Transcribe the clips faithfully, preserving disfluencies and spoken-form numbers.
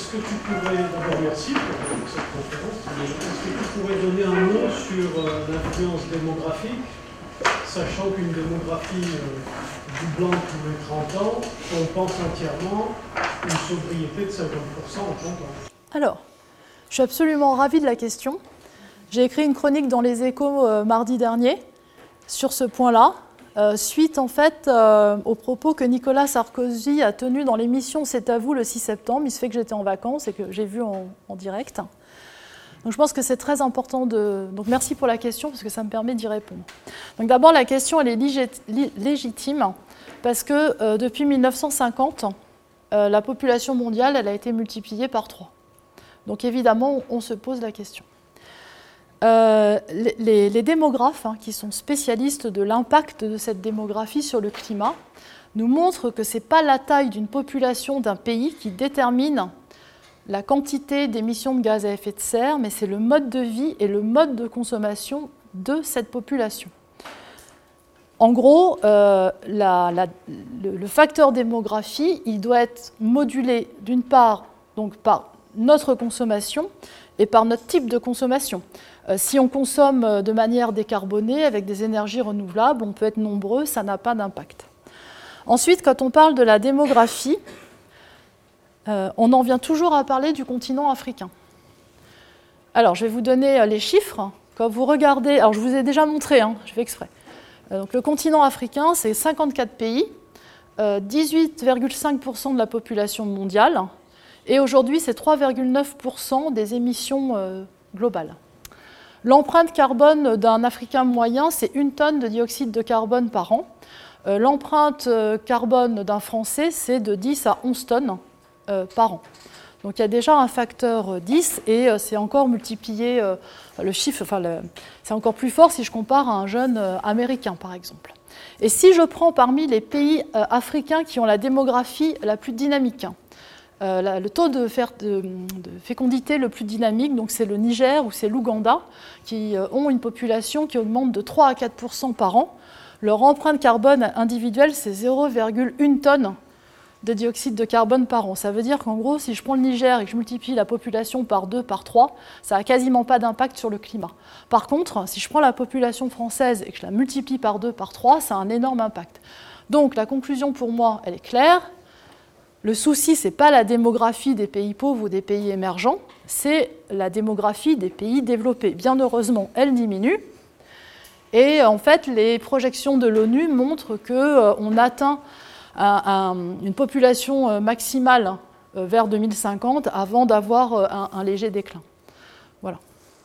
est-ce que tu pourrais, d'abord merci pour cette conférence, mais est-ce que tu pourrais donner un mot sur euh, l'influence démographique, sachant qu'une démographie euh, doublant tous les trente ans, on pense entièrement une sobriété de cinquante pour cent en trente ans. Alors, je suis absolument ravie de la question. J'ai écrit une chronique dans Les Échos euh, mardi dernier sur ce point-là, euh, suite en fait euh, aux propos que Nicolas Sarkozy a tenus dans l'émission C'est à vous le six septembre. Il se fait que j'étais en vacances et que j'ai vu en, en direct. Donc je pense que c'est très important de... Donc merci pour la question parce que ça me permet d'y répondre. Donc d'abord la question elle est légit... légitime parce que euh, depuis mille neuf cent cinquante, euh, la population mondiale elle a été multipliée par trois. Donc évidemment on, on se pose la question. Euh, les, les démographes, hein, qui sont spécialistes de l'impact de cette démographie sur le climat, nous montrent que ce n'est pas la taille d'une population d'un pays qui détermine la quantité d'émissions de gaz à effet de serre, mais c'est le mode de vie et le mode de consommation de cette population. En gros, euh, la, la, le, le facteur démographie, il doit être modulé d'une part donc, par notre consommation et par notre type de consommation. Euh, si on consomme de manière décarbonée, avec des énergies renouvelables, on peut être nombreux, ça n'a pas d'impact. Ensuite, quand on parle de la démographie, euh, on en vient toujours à parler du continent africain. Alors, je vais vous donner les chiffres. Quand vous regardez, alors je vous ai déjà montré, hein, je fais exprès. Euh, donc, le continent africain, c'est cinquante-quatre pays, euh, dix-huit virgule cinq pour cent de la population mondiale, et aujourd'hui, c'est trois virgule neuf pour cent des émissions euh, globales. L'empreinte carbone d'un Africain moyen, c'est une tonne de dioxyde de carbone par an. Euh, l'empreinte carbone d'un Français, c'est de dix à onze tonnes euh, par an. Donc il y a déjà un facteur dix et euh, c'est encore multiplié, euh, le chiffre, enfin, le, c'est encore plus fort si je compare à un jeune euh, américain, par exemple. Et si je prends parmi les pays euh, africains qui ont la démographie la plus dynamique, Euh, la, le taux de, fer, de, de fécondité le plus dynamique, donc c'est le Niger ou c'est l'Ouganda, qui euh, ont une population qui augmente de trois à quatre pour cent par an. Leur empreinte carbone individuelle, c'est zéro virgule un tonne de dioxyde de carbone par an. Ça veut dire qu'en gros, si je prends le Niger et que je multiplie la population par deux, par trois, ça n'a quasiment pas d'impact sur le climat. Par contre, si je prends la population française et que je la multiplie par deux, par trois, ça a un énorme impact. Donc la conclusion pour moi, elle est claire. Le souci, ce n'est pas la démographie des pays pauvres ou des pays émergents, c'est la démographie des pays développés. Bien heureusement, elle diminue. Et en fait, les projections de l'ONU montrent qu'on euh, atteint un, un, une population euh, maximale euh, vers deux mille cinquante avant d'avoir euh, un, un léger déclin. Voilà.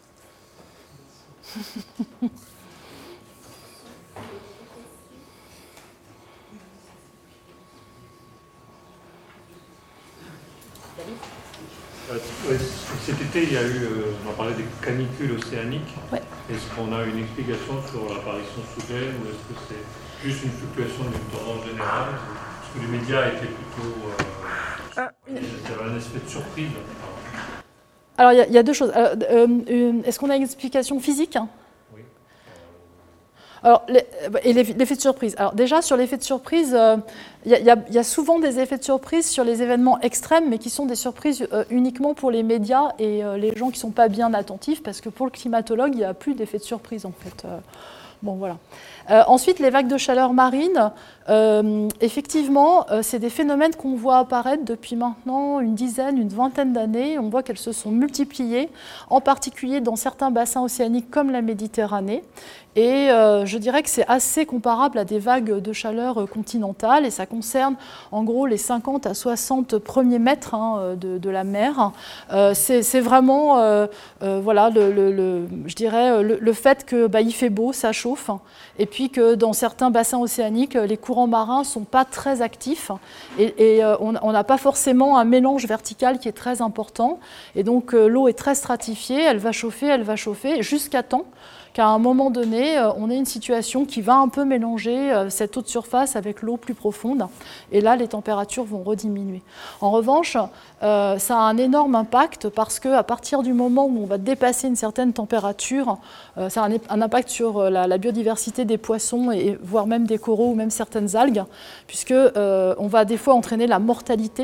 Euh, cet été, il y a eu, euh, on a parlé des canicules océaniques. Ouais. Est-ce qu'on a une explication sur l'apparition soudaine ou est-ce que c'est juste une fluctuation d'une tendance générale? Est-ce que les médias étaient plutôt... Euh, ah. Il y avait un effet de surprise? Alors, il y, y a deux choses. Euh, euh, est-ce qu'on a une explication physique? Oui. Alors, les, et l'effet de surprise. Alors déjà, sur l'effet de surprise, euh, il y, y, y a souvent des effets de surprise sur les événements extrêmes, mais qui sont des surprises euh, uniquement pour les médias et euh, les gens qui ne sont pas bien attentifs, parce que pour le climatologue, il n'y a plus d'effet de surprise, en fait. Euh, bon, voilà. Euh, ensuite, les vagues de chaleur marine, euh, effectivement, euh, c'est des phénomènes qu'on voit apparaître depuis maintenant une dizaine, une vingtaine d'années. On voit qu'elles se sont multipliées, en particulier dans certains bassins océaniques comme la Méditerranée. Et euh, je dirais que c'est assez comparable à des vagues de chaleur continentales, et ça concerne en gros les cinquante à soixante premiers mètres hein, de, de la mer. Euh, c'est, c'est vraiment, euh, euh, voilà, le, le, le, je dirais, le, le fait que bah, il fait beau, ça chauffe, et puis que dans certains bassins océaniques, les courants marins ne sont pas très actifs, et, et euh, on n'a pas forcément un mélange vertical qui est très important, et donc euh, l'eau est très stratifiée, elle va chauffer, elle va chauffer, jusqu'à temps qu'à un moment donné, on ait une situation qui va un peu mélanger cette eau de surface avec l'eau plus profonde. Et là, les températures vont rediminuer. En revanche, euh, ça a un énorme impact parce qu'à partir du moment où on va dépasser une certaine température, euh, ça a un, un impact sur la, la biodiversité des poissons, et, voire même des coraux ou même certaines algues, puisqu'on euh, va des fois entraîner la mortalité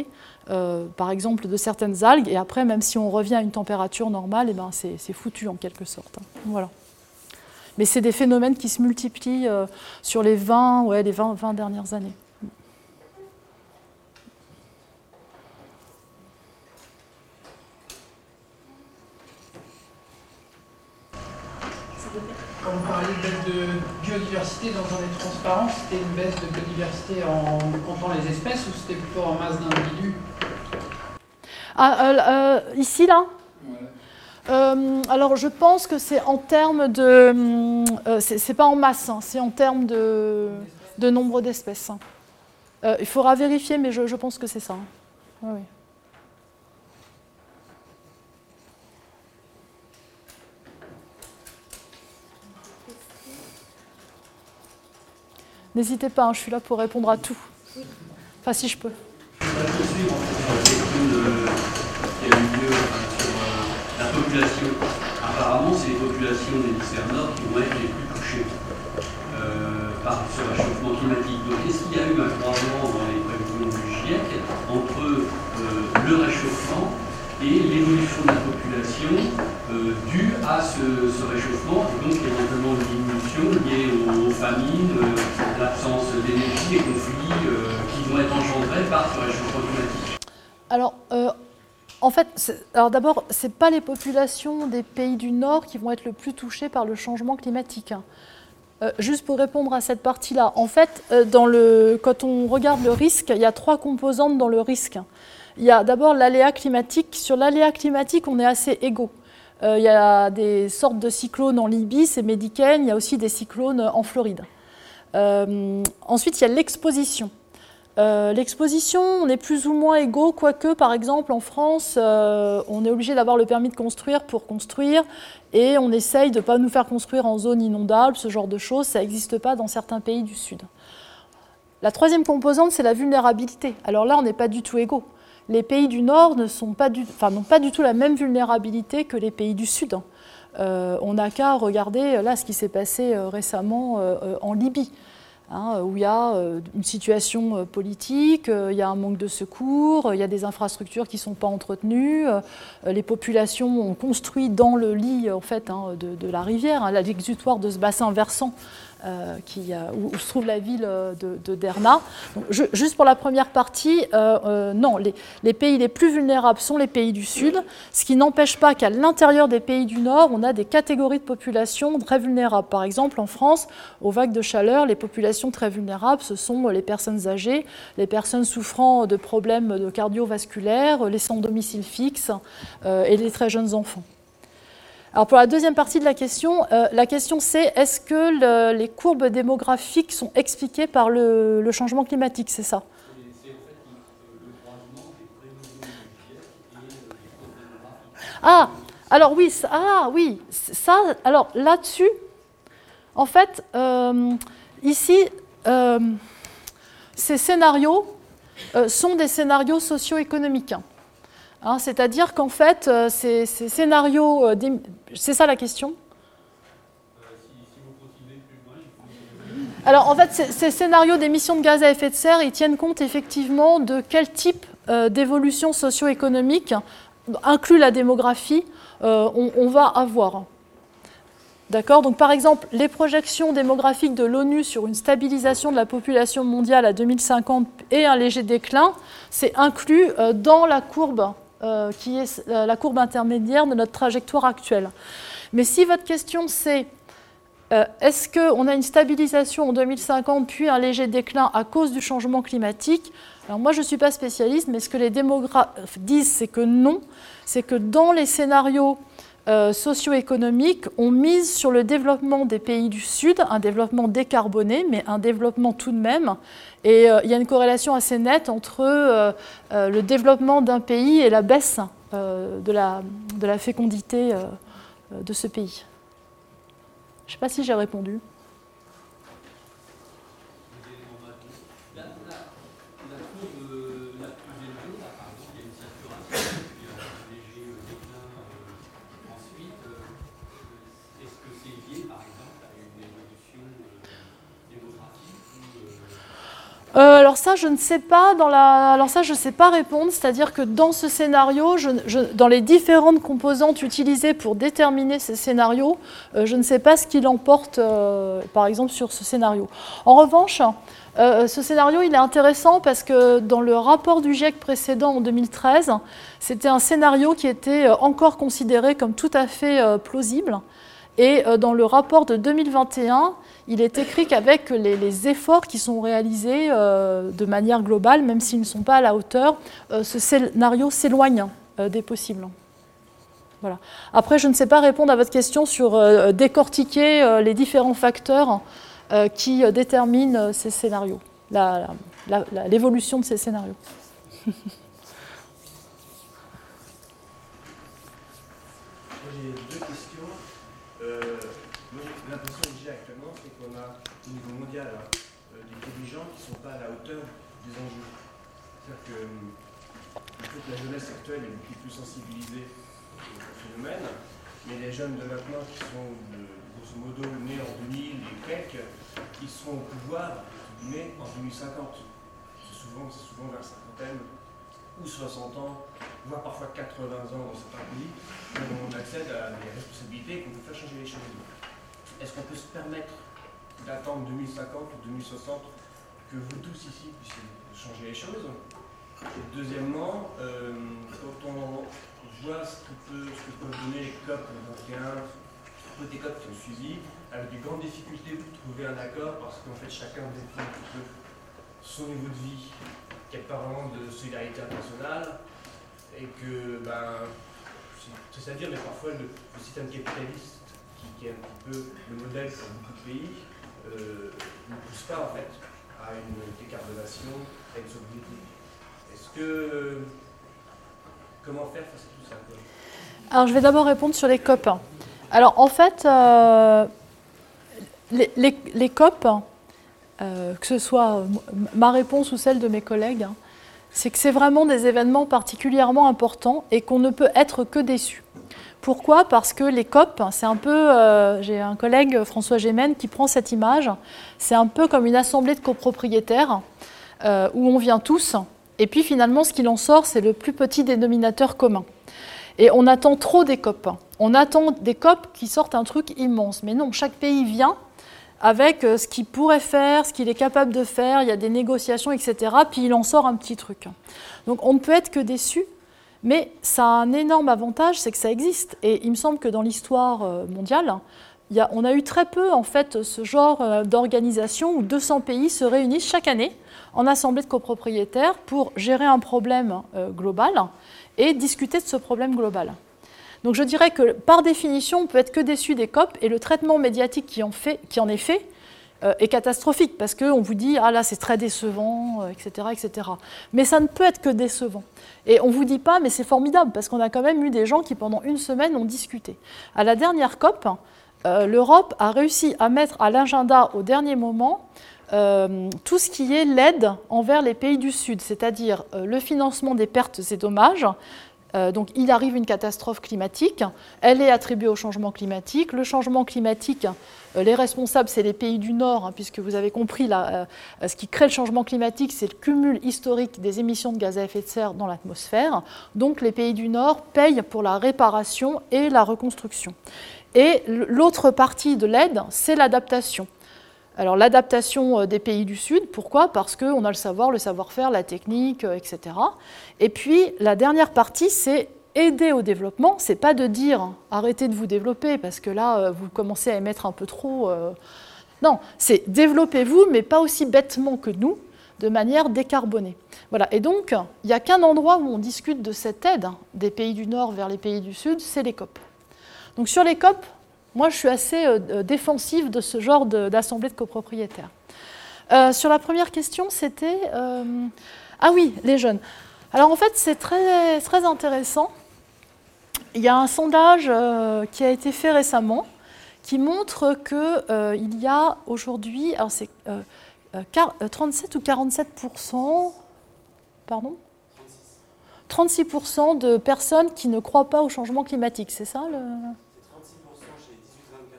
euh, par exemple, de certaines algues. Et après, même si on revient à une température normale, eh ben, c'est, c'est foutu en quelque sorte. Hein. Voilà. Mais c'est des phénomènes qui se multiplient euh, sur les vingt, ouais, les vingt, vingt dernières années. Quand vous parlez de baisse de biodiversité dans un des transparents, c'était une baisse de biodiversité en comptant les espèces ou c'était plutôt en masse d'individus? Ah, euh, euh, ici, là ouais. euh, Alors, je pense que c'est en termes de... Euh, c'est, c'est pas en masse, hein, c'est en termes de, de nombre d'espèces. Hein. Euh, il faudra vérifier, mais je, je pense que c'est ça. Hein. Oui, oui. N'hésitez pas, hein, je suis là pour répondre à tout. Enfin, si je peux. Je vais poursuivre en fait, sur la question de, qui a eu lieu sur euh, la population. Apparemment, c'est les populations des hémisphères nord qui vont être les plus touchées euh, par ce réchauffement climatique. Donc, est-ce qu'il y a eu un croisement dans les prévisions du GIEC entre euh, le réchauffement et l'évolution de la population euh, due à ce, ce réchauffement, et donc éventuellement une diminution liée aux, aux famines, euh, l'absence d'énergie, les conflits euh, qui vont être engendrés par ce réchauffement climatique? Alors, euh, en fait, c'est, alors d'abord, ce n'est pas les populations des pays du Nord qui vont être le plus touchées par le changement climatique. Hein. Euh, juste pour répondre à cette partie-là, en fait, euh, dans le, quand on regarde le risque, il y a trois composantes dans le risque. Il y a d'abord l'aléa climatique. Sur l'aléa climatique, on est assez égaux. Euh, il y a des sortes de cyclones en Libye, c'est Médicène, il y a aussi des cyclones en Floride. Euh, ensuite, il y a l'exposition. Euh, l'exposition, on est plus ou moins égaux, quoique, par exemple, en France, euh, on est obligé d'avoir le permis de construire pour construire, et on essaye de ne pas nous faire construire en zone inondable, ce genre de choses, ça n'existe pas dans certains pays du Sud. La troisième composante, c'est la vulnérabilité. Alors là, on n'est pas du tout égaux. Les pays du Nord ne sont pas du, enfin, n'ont pas du tout la même vulnérabilité que les pays du Sud. Euh, on n'a qu'à regarder là ce qui s'est passé euh, récemment euh, en Libye, hein, où il y a euh, une situation euh, politique, euh, il y a un manque de secours, euh, il y a des infrastructures qui ne sont pas entretenues, euh, les populations ont construit dans le lit en fait, hein, de, de la rivière, hein, l'exutoire de ce bassin versant. Euh, qui, euh, où, où se trouve la ville de, de Derna. Donc, je, juste pour la première partie, euh, euh, non, les, les pays les plus vulnérables sont les pays du Sud, ce qui n'empêche pas qu'à l'intérieur des pays du Nord, on a des catégories de populations très vulnérables. Par exemple, en France, aux vagues de chaleur, les populations très vulnérables, ce sont les personnes âgées, les personnes souffrant de problèmes de cardiovasculaires, les sans domicile fixe euh, et les très jeunes enfants. Alors pour la deuxième partie de la question, euh, la question c'est est-ce que le, les courbes démographiques sont expliquées par le, le changement climatique, c'est ça? C'est en fait le croisement des prévisions du GIEC et les courbes démographiques. Ah, alors oui, ça, ah, oui, ça, alors là-dessus, en fait, euh, ici, euh, ces scénarios euh, sont des scénarios socio-économiques. Hein, c'est-à-dire qu'en fait, euh, ces, ces scénarios... Euh, c'est ça la question? euh, si, si vous continuez plus loin, il faut... Alors, en fait, ces, ces scénarios d'émissions de gaz à effet de serre, ils tiennent compte effectivement de quel type euh, d'évolution socio-économique, inclut la démographie, euh, on, on va avoir. D'accord? Donc, par exemple, les projections démographiques de l'ONU sur une stabilisation de la population mondiale à deux mille cinquante et un léger déclin, c'est inclus euh, dans la courbe Euh, qui est euh, la courbe intermédiaire de notre trajectoire actuelle. Mais si votre question c'est euh, est-ce qu'on a une stabilisation en deux mille cinquante puis un léger déclin à cause du changement climatique, alors moi je ne suis pas spécialiste, mais ce que les démographes disent c'est que non, c'est que dans les scénarios euh, socio-économiques, on mise sur le développement des pays du Sud, un développement décarboné, mais un développement tout de même. Et euh, il y a une corrélation assez nette entre euh, euh, le développement d'un pays et la baisse euh, de, la, de la fécondité euh, de ce pays. Je ne sais pas si j'ai répondu. Euh, alors ça, je ne sais pas. Dans la... Alors ça, je ne sais pas répondre. C'est-à-dire que dans ce scénario, je, je, dans les différentes composantes utilisées pour déterminer ces scénarios, euh, je ne sais pas ce qu'il emporte, euh, par exemple, sur ce scénario. En revanche, euh, ce scénario, il est intéressant parce que dans le rapport du GIEC précédent en deux mille treize, c'était un scénario qui était encore considéré comme tout à fait euh, plausible. Et euh, dans le rapport de deux mille vingt et un, il est écrit qu'avec les, les efforts qui sont réalisés euh, de manière globale, même s'ils ne sont pas à la hauteur, euh, ce scénario s'éloigne euh, des possibles. Voilà. Après, je ne sais pas répondre à votre question sur euh, décortiquer euh, les différents facteurs euh, qui euh, déterminent euh, ces scénarios, la, la, la, l'évolution de ces scénarios. J'ai deux questions. Euh, l'impression que j'ai actuellement, c'est qu'on a au niveau mondial euh, des dirigeants qui ne sont pas à la hauteur des enjeux. C'est-à-dire que il faut que la jeunesse actuelle est beaucoup plus sensibilisée au phénomène, mais les jeunes de maintenant qui sont de, grosso modo nés en deux mille et quelques, ils seront au pouvoir mais en deux mille cinquante. C'est souvent, c'est souvent vers cinquantaine ou soixante ans, voire parfois quatre-vingts ans dans certains pays, où on accède à des responsabilités et qu'on peut faire changer les choses. Est-ce qu'on peut se permettre d'attendre deux mille cinquante ou deux mille soixante que vous tous ici puissiez changer les choses? Et deuxièmement, euh, quand on voit ce que, peut, ce que peuvent donner les COP vingt et un, des COP qui ont suivi, avec de grandes difficultés pour trouver un accord parce qu'en fait chacun défend un petit peu son niveau de vie, qu'il n'y a pas vraiment de solidarité internationale, et que, ben, c'est à dire, mais parfois le, le système capitaliste, qui, qui est un petit peu le modèle pour beaucoup de pays, euh, ne pousse pas en fait à une décarbonation, à une sobriété. Est-ce que, comment faire face à tout ça, quoi? Alors je vais d'abord répondre sur les COP. Alors en fait, euh, les, les, les COP, euh, que ce soit ma réponse ou celle de mes collègues, hein, c'est que c'est vraiment des événements particulièrement importants et qu'on ne peut être que déçu. Pourquoi? Parce que les COP, c'est un peu, euh, j'ai un collègue, François Gémen, qui prend cette image, c'est un peu comme une assemblée de copropriétaires euh, où on vient tous, et puis finalement ce qu'il en sort, c'est le plus petit dénominateur commun. Et on attend trop des COP. On attend des COP qui sortent un truc immense. Mais non, chaque pays vient avec ce qu'il pourrait faire, ce qu'il est capable de faire, il y a des négociations, et cetera. Puis il en sort un petit truc. Donc on ne peut être que déçu, mais ça a un énorme avantage, c'est que ça existe. Et il me semble que dans l'histoire mondiale, il y a, on a eu très peu en fait, ce genre d'organisation où deux cents pays se réunissent chaque année en assemblée de copropriétaires pour gérer un problème global et discuter de ce problème global. Donc je dirais que par définition, on ne peut être que déçu des COP et le traitement médiatique qui en, fait, qui en est fait euh, est catastrophique parce qu'on vous dit « ah là c'est très décevant, euh, et cetera, et cetera » Mais ça ne peut être que décevant. Et on ne vous dit pas « mais c'est formidable » parce qu'on a quand même eu des gens qui pendant une semaine ont discuté. À la dernière COP, euh, l'Europe a réussi à mettre à l'agenda au dernier moment euh, tout ce qui est l'aide envers les pays du Sud, c'est-à-dire euh, le financement des pertes et dommages. Euh, donc il arrive une catastrophe climatique, elle est attribuée au changement climatique. Le changement climatique, euh, les responsables, c'est les pays du Nord, hein, puisque vous avez compris, là, euh, ce qui crée le changement climatique, c'est le cumul historique des émissions de gaz à effet de serre dans l'atmosphère. Donc les pays du Nord payent pour la réparation et la reconstruction. Et l'autre partie de l'aide, c'est l'adaptation. Alors l'adaptation des pays du Sud, pourquoi? Parce qu'on a le savoir, le savoir-faire, la technique, et cetera. Et puis la dernière partie, c'est aider au développement. C'est pas de dire arrêtez de vous développer parce que là vous commencez à émettre un peu trop. Euh... Non, c'est développez-vous, mais pas aussi bêtement que nous, de manière décarbonée. Voilà. Et donc il n'y a qu'un endroit où on discute de cette aide des pays du Nord vers les pays du Sud, c'est les COP. Donc sur les COP, moi, je suis assez euh, défensive de ce genre de, d'assemblée de copropriétaires. Euh, sur la première question, c'était... Euh... Ah oui, les jeunes. Alors en fait, c'est très, très intéressant. Il y a un sondage euh, qui a été fait récemment qui montre qu'il euh, y a aujourd'hui... Alors c'est euh, trente-sept ou quarante-sept pour cent... Pardon ? trente-six pour cent de personnes qui ne croient pas au changement climatique. C'est ça le...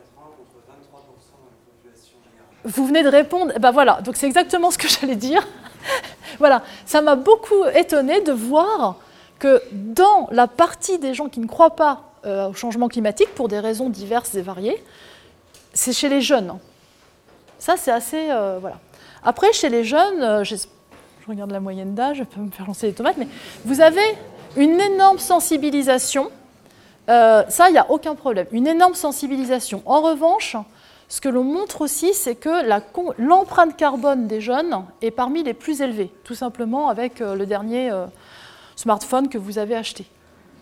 Vous venez de répondre, ben voilà, donc c'est exactement ce que j'allais dire. voilà, ça m'a beaucoup étonnée de voir que dans la partie des gens qui ne croient pas euh, au changement climatique, pour des raisons diverses et variées, c'est chez les jeunes. Ça, c'est assez... Euh, voilà. Après, chez les jeunes, euh, je regarde la moyenne d'âge, je peux me faire lancer les tomates, mais vous avez une énorme sensibilisation. Euh, ça, il n'y a aucun problème. Une énorme sensibilisation. En revanche, ce que l'on montre aussi, c'est que la, l'empreinte carbone des jeunes est parmi les plus élevées, tout simplement avec euh, le dernier euh, smartphone que vous avez acheté. D'accord ?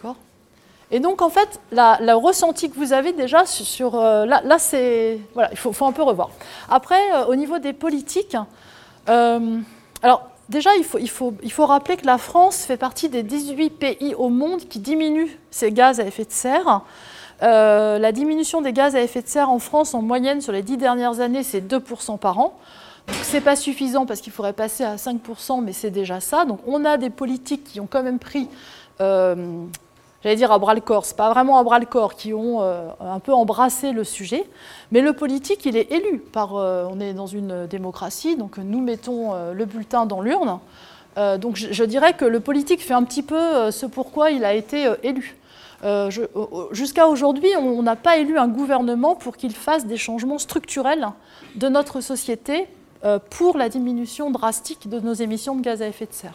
Et donc, en fait, la, la ressenti que vous avez déjà sur... sur euh, là, là, c'est... Voilà, il faut, faut un peu revoir. Après, euh, au niveau des politiques, euh, alors, déjà, il faut, il, faut, il faut rappeler que la France fait partie des dix-huit pays au monde qui diminuent ses gaz à effet de serre. Euh, la diminution des gaz à effet de serre en France, en moyenne, sur les dix dernières années, c'est deux pour cent par an. Donc, ce n'est pas suffisant parce qu'il faudrait passer à cinq pour cent, mais c'est déjà ça. Donc, on a des politiques qui ont quand même pris... Euh, J'allais dire à bras-le-corps, ce n'est pas vraiment à bras-le-corps, qui ont euh, un peu embrassé le sujet. Mais le politique, il est élu. Par, euh, on est dans une démocratie, donc nous mettons euh, le bulletin dans l'urne. Euh, donc je, je dirais que le politique fait un petit peu euh, ce pourquoi il a été euh, élu. Euh, je, euh, jusqu'à aujourd'hui, on n'a pas élu un gouvernement pour qu'il fasse des changements structurels de notre société euh, pour la diminution drastique de nos émissions de gaz à effet de serre.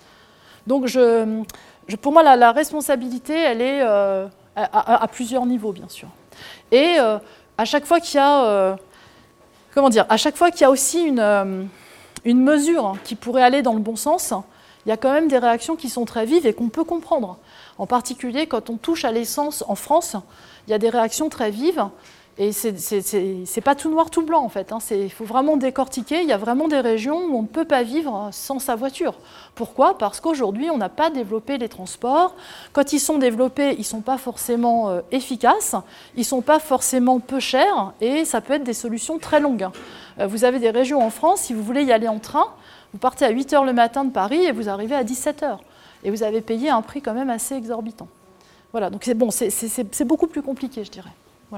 Donc je... Pour moi, la, la responsabilité, elle est euh, à, à, à plusieurs niveaux, bien sûr. Et euh, à chaque fois qu'il y a, euh, comment dire, à chaque fois qu'il y a aussi une, euh, une mesure qui pourrait aller dans le bon sens, il y a quand même des réactions qui sont très vives et qu'on peut comprendre. En particulier, quand on touche à l'essence en France, il y a des réactions très vives. Et c'est, c'est, c'est, c'est pas tout noir, tout blanc, en fait. Hein. Il faut vraiment décortiquer. Il y a vraiment des régions où on ne peut pas vivre sans sa voiture. Pourquoi ? Parce qu'aujourd'hui, on n'a pas développé les transports. Quand ils sont développés, ils ne sont pas forcément euh, efficaces, ils ne sont pas forcément peu chers, et ça peut être des solutions très longues. Euh, vous avez des régions en France, si vous voulez y aller en train, vous partez à huit heures le matin de Paris et vous arrivez à dix-sept heures. Et vous avez payé un prix quand même assez exorbitant. Voilà, donc c'est, bon, c'est, c'est, c'est beaucoup plus compliqué, je dirais. Voilà.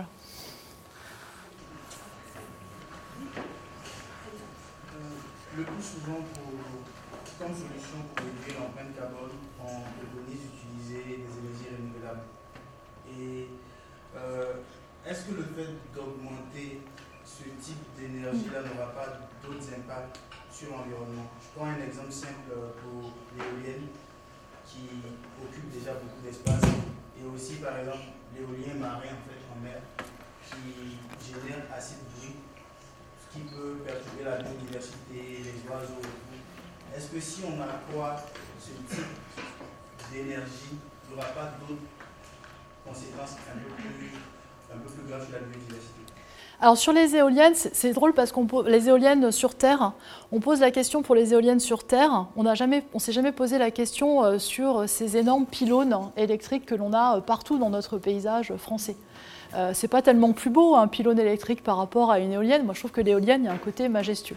Le plus souvent, pour, comme solution pour réduire l'empreinte carbone, on préconise d'utiliser des énergies renouvelables. Et euh, est-ce que le fait d'augmenter ce type d'énergie-là n'aura pas d'autres impacts sur l'environnement? Je prends un exemple simple pour l'éolienne, qui occupe déjà beaucoup d'espace, et aussi par exemple l'éolien marin en fait en mer, qui génère assez de bruit, qui peut perturber la biodiversité, les oiseaux et tout. Est-ce que si on accroît ce type d'énergie, il n'y aura pas d'autres conséquences un peu plus, un peu plus graves sur la biodiversité? Alors sur les éoliennes, c'est, c'est drôle parce qu'on pose, les éoliennes sur Terre, on pose la question pour les éoliennes sur Terre, on n'a jamais, on s'est jamais posé la question euh, sur ces énormes pylônes électriques que l'on a euh, partout dans notre paysage français. Euh, c'est pas tellement plus beau un pylône électrique par rapport à une éolienne. Moi, je trouve que l'éolienne, il y a un côté majestueux.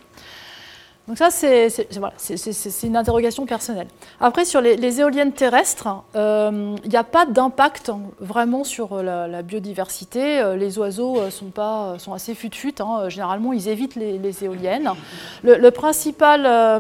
Donc ça, c'est, c'est, voilà, c'est, c'est, c'est une interrogation personnelle. Après, sur les, les éoliennes terrestres, euh, il n'y a pas d'impact vraiment sur la, la biodiversité. Les oiseaux sont, pas, sont assez fut-fut. Hein. Généralement, ils évitent les, les éoliennes. Le, le, principal, euh,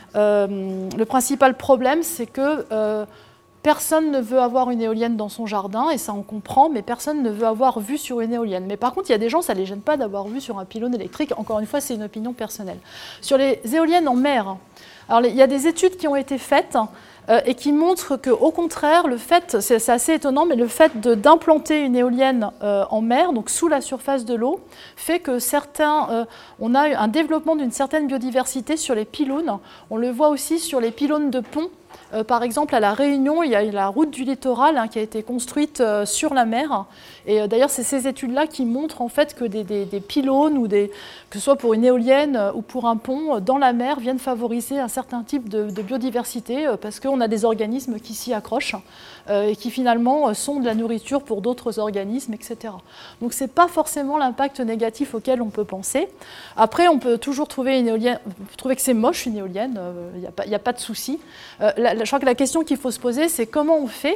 euh, le principal problème, c'est que euh, personne ne veut avoir une éolienne dans son jardin, et ça on comprend, mais personne ne veut avoir vue sur une éolienne. Mais par contre, il y a des gens, ça ne les gêne pas d'avoir vue sur un pylône électrique. Encore une fois, c'est une opinion personnelle. Sur les éoliennes en mer, alors, il y a des études qui ont été faites euh, et qui montrent qu'au contraire, le fait, c'est, c'est assez étonnant, mais le fait de, d'implanter une éolienne euh, en mer, donc sous la surface de l'eau, fait que certains, euh, on a un développement d'une certaine biodiversité sur les pylônes. On le voit aussi sur les pylônes de pont. Euh, par exemple, à La Réunion, il y a la route du littoral hein, qui a été construite euh, sur la mer. Et euh, d'ailleurs, c'est ces études-là qui montrent en fait que des, des, des pylônes, ou des, que ce soit pour une éolienne euh, ou pour un pont, euh, dans la mer, viennent favoriser un certain type de, de biodiversité euh, parce qu'on a des organismes qui s'y accrochent euh, et qui finalement euh, sont de la nourriture pour d'autres organismes, et cetera. Donc, ce n'est pas forcément l'impact négatif auquel on peut penser. Après, on peut toujours trouver une éolienne, trouver que c'est moche une éolienne, il euh, n'y a, a pas de souci. Euh, la, Je crois que la question qu'il faut se poser, c'est comment on fait.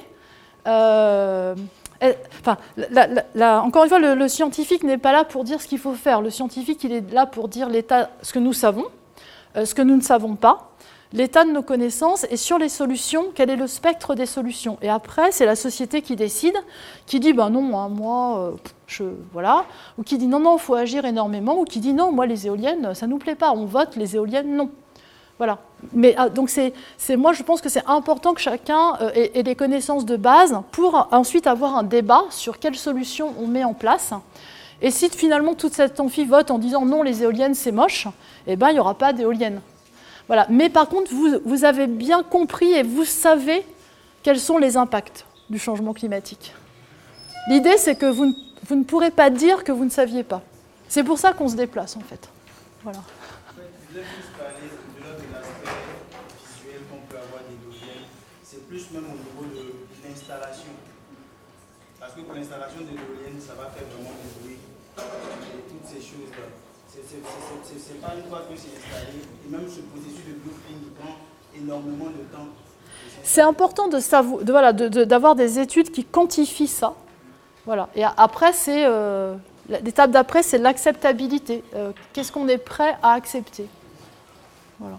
Euh, enfin, la, la, la, encore une fois, le, le scientifique n'est pas là pour dire ce qu'il faut faire. Le scientifique, il est là pour dire l'état, ce que nous savons, euh, ce que nous ne savons pas, l'état de nos connaissances et sur les solutions, quel est le spectre des solutions. Et après, c'est la société qui décide, qui dit ben non, hein, moi, euh, je, voilà, ou qui dit non, non, il faut agir énormément, ou qui dit non, moi, les éoliennes, ça ne nous plaît pas, on vote les éoliennes, non. Voilà. Mais ah, donc, c'est, c'est, moi, je pense que c'est important que chacun euh, ait, ait des connaissances de base pour ensuite avoir un débat sur quelles solutions on met en place. Et si finalement toute cette amphi vote en disant non, les éoliennes, c'est moche, eh ben, il n'y aura pas d'éoliennes. Voilà. Mais par contre, vous, vous avez bien compris et vous savez quels sont les impacts du changement climatique. L'idée, c'est que vous ne, vous ne pourrez pas dire que vous ne saviez pas. C'est pour ça qu'on se déplace, en fait. Voilà. En fait, je voulais plus parler au-delà de l'aspect visuel qu'on peut avoir des éoliennes. C'est plus même au niveau de, de l'installation. Parce que pour l'installation des éoliennes, ça va faire vraiment du bruit. Et toutes ces choses-là. C'est pas une fois que c'est installé. Et même ce processus de blueprint prend énormément de temps. C'est important de savoir, de, voilà, de, de, d'avoir des études qui quantifient ça. Voilà. Et après, c'est euh, l'étape d'après, c'est l'acceptabilité. Euh, qu'est-ce qu'on est prêt à accepter? Voilà.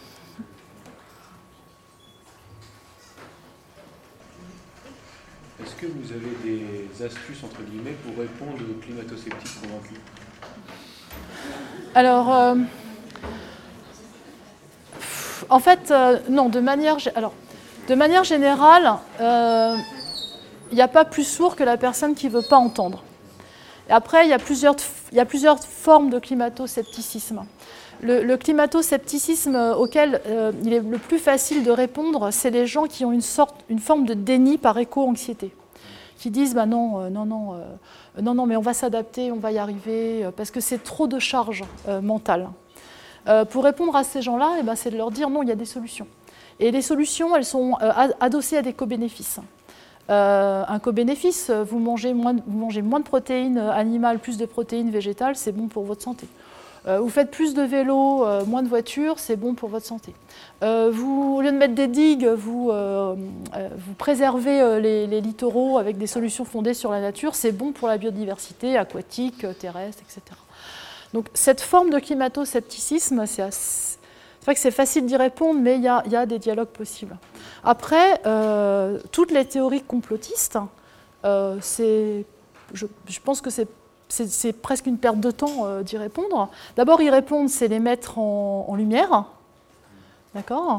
Est-ce que vous avez des astuces, entre guillemets, pour répondre aux climato-sceptiques convaincus? Alors, euh, en fait, euh, non, de manière, alors, de manière générale, euh, il n'y a pas plus sourd que la personne qui ne veut pas entendre. Et après, il y a plusieurs, il y a plusieurs formes de climato-scepticisme. Le, le climato-scepticisme auquel euh, il est le plus facile de répondre, c'est les gens qui ont une, sorte, une forme de déni par éco-anxiété, qui disent bah non, euh, non, non, euh, non, non, mais on va s'adapter, on va y arriver, euh, parce que c'est trop de charge euh, mentale. Euh, pour répondre à ces gens-là, eh ben, c'est de leur dire non, il y a des solutions. Et les solutions, elles sont euh, adossées à des co-bénéfices. Euh, un co-bénéfice, vous mangez, moins, vous mangez moins de protéines animales, plus de protéines végétales, c'est bon pour votre santé. Euh, vous faites plus de vélo, euh, moins de voitures, c'est bon pour votre santé. Euh, vous, au lieu de mettre des digues, vous, euh, euh, vous préservez euh, les, les littoraux avec des solutions fondées sur la nature, c'est bon pour la biodiversité aquatique, terrestre, et cetera. Donc cette forme de climato-scepticisme, c'est, assez, c'est vrai que c'est facile d'y répondre, mais il y a, y a des dialogues possibles. Après, euh, toutes les théories complotistes, euh, c'est, je, je pense que c'est C'est, c'est presque une perte de temps euh, d'y répondre. D'abord, y répondre, c'est les mettre en, en lumière. D'accord ?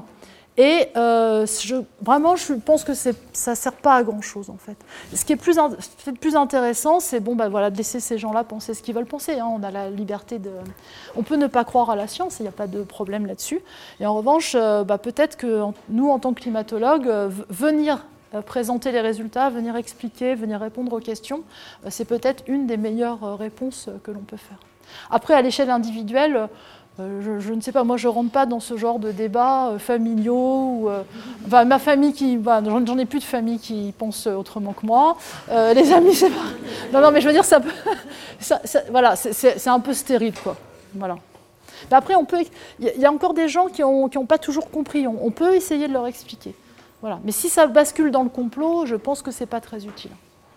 Et euh, je, vraiment, je pense que c'est, ça ne sert pas à grand-chose, en fait. Ce qui est plus, in, plus intéressant, c'est bon, bah, voilà, de laisser ces gens-là penser ce qu'ils veulent penser. Hein. On a la liberté de... On peut ne pas croire à la science, il n'y a pas de problème là-dessus. Et en revanche, euh, bah, peut-être que nous, en tant que climatologues, euh, venir... présenter les résultats, venir expliquer, venir répondre aux questions, c'est peut-être une des meilleures réponses que l'on peut faire. Après, à l'échelle individuelle, je, je ne sais pas, moi je ne rentre pas dans ce genre de débats familiaux. Ou, enfin, ma famille, qui, bah, j'en, j'en ai plus de famille qui pense autrement que moi. Euh, les amis, c'est pas... Non, non, mais je veux dire, ça peut... ça, ça, voilà, c'est, c'est, c'est un peu stérile, quoi. Voilà. Mais après, on peut... il y a encore des gens qui n'ont qui ont pas toujours compris. On, on peut essayer de leur expliquer. Voilà. Mais si ça bascule dans le complot, je pense que ce n'est pas très utile.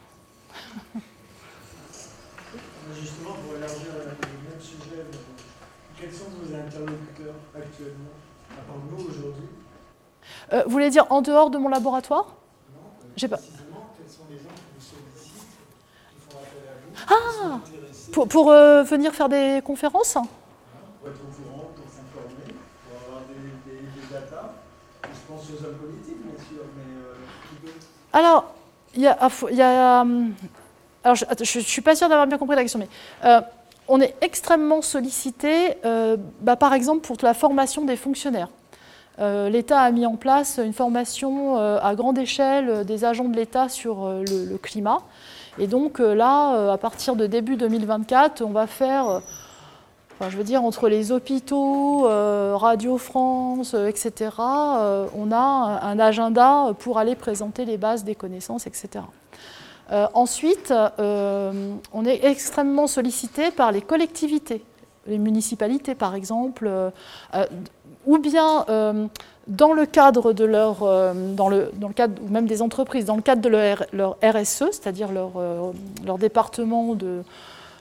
Justement, pour élargir le même sujet, quels sont vos interlocuteurs actuellement, à part nous aujourd'hui? euh, Vous voulez dire en dehors de mon laboratoire? Non, euh, J'ai pas. précisément, quels sont les gens qui vous sollicitent, qui font appel à vous, Ah, pour, pour euh, venir faire des conférences? hein, pour être au courant, pour s'informer, pour avoir des, des, des datas. Je pense aux hommes politiques, bien sûr, mais euh, qui d'autre? Alors, il y a, il y a alors je ne suis pas sûre d'avoir bien compris la question, mais euh, on est extrêmement sollicité, euh, bah, par exemple, pour la formation des fonctionnaires. Euh, L'État a mis en place une formation euh, à grande échelle euh, des agents de l'État sur euh, le, le climat. Et donc euh, là, euh, à partir de début deux mille vingt-quatre, on va faire... Euh, Enfin, je veux dire, entre les hôpitaux, euh, Radio France, euh, et cetera, euh, on a un, un agenda pour aller présenter les bases des connaissances, et cetera. Euh, ensuite, euh, on est extrêmement sollicité par les collectivités, les municipalités par exemple, euh, euh, ou bien euh, dans le cadre de leur, euh, dans le, dans le cadre, ou même des entreprises, dans le cadre de leur, leur R S E, c'est-à-dire leur, euh, leur département de...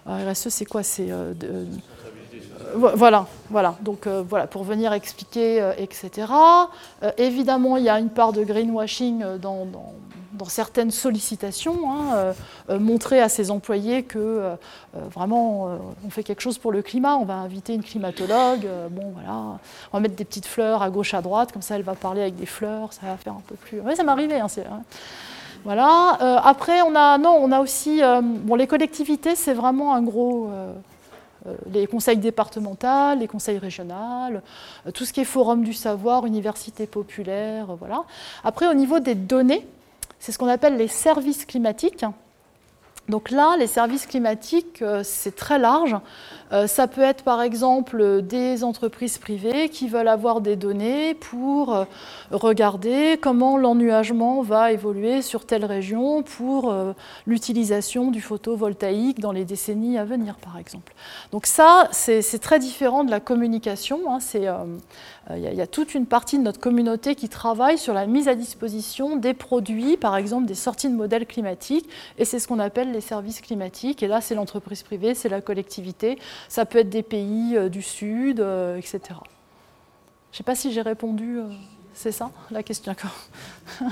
R S E, c'est quoi? C'est euh, de, euh, voilà, voilà. Donc euh, voilà, pour venir expliquer, euh, et cetera. Euh, évidemment, il y a une part de greenwashing dans, dans, dans certaines sollicitations, hein, euh, euh, montrer à ses employés que euh, vraiment euh, on fait quelque chose pour le climat, on va inviter une climatologue, euh, bon voilà, on va mettre des petites fleurs à gauche, à droite, comme ça elle va parler avec des fleurs, ça va faire un peu plus... Oui, ça m'est arrivé, hein, c'est... Hein. Voilà. Euh, après, on a, non, on a aussi... Euh, bon, les collectivités, c'est vraiment un gros... Euh, euh, les conseils départementaux, les conseils régionaux, euh, tout ce qui est forum du savoir, université populaire, euh, voilà. Après, au niveau des données, c'est ce qu'on appelle les services climatiques. Donc là, les services climatiques, euh, c'est très large. Euh, ça peut être par exemple des entreprises privées qui veulent avoir des données pour euh, regarder comment l'ennuagement va évoluer sur telle région pour euh, l'utilisation du photovoltaïque dans les décennies à venir, par exemple. Donc ça, c'est, c'est très différent de la communication. Hein. C'est, euh, il y a, il y a toute une partie de notre communauté qui travaille sur la mise à disposition des produits, par exemple des sorties de modèles climatiques, et c'est ce qu'on appelle les services climatiques. Et là, c'est l'entreprise privée, c'est la collectivité. Ça peut être des pays euh, du Sud, euh, et cetera. Je ne sais pas si j'ai répondu. Euh, c'est ça, la question, d'accord.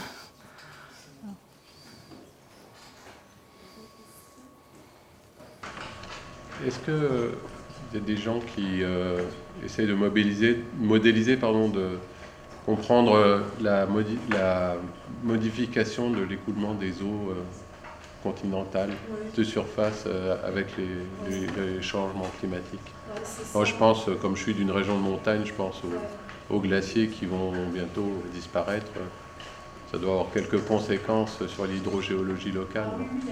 Est-ce qu'il euh, y a des gens qui euh, essayent de mobiliser, modéliser, pardon, de comprendre euh, la, modi la modification de l'écoulement des eaux euh, continentales de surface euh, avec les, les, les changements climatiques? Moi, je pense, comme je suis d'une région de montagne, je pense aux, aux glaciers qui vont bientôt disparaître. Ça doit avoir quelques conséquences sur l'hydrogéologie locale.